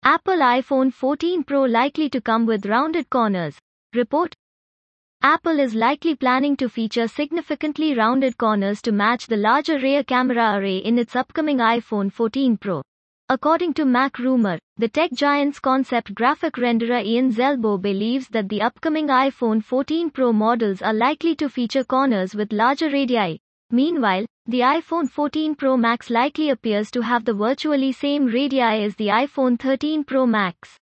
Apple iPhone 14 Pro likely to come with rounded corners. Report. Apple is likely planning to feature significantly rounded corners to match the larger rear camera array in its upcoming iPhone 14 Pro. According to MacRumor, the tech giant's concept graphic renderer Ian Zelbo believes that the upcoming iPhone 14 Pro models are likely to feature corners with larger radii. Meanwhile, the iPhone 14 Pro Max likely appears to have the virtually same radii as the iPhone 13 Pro Max.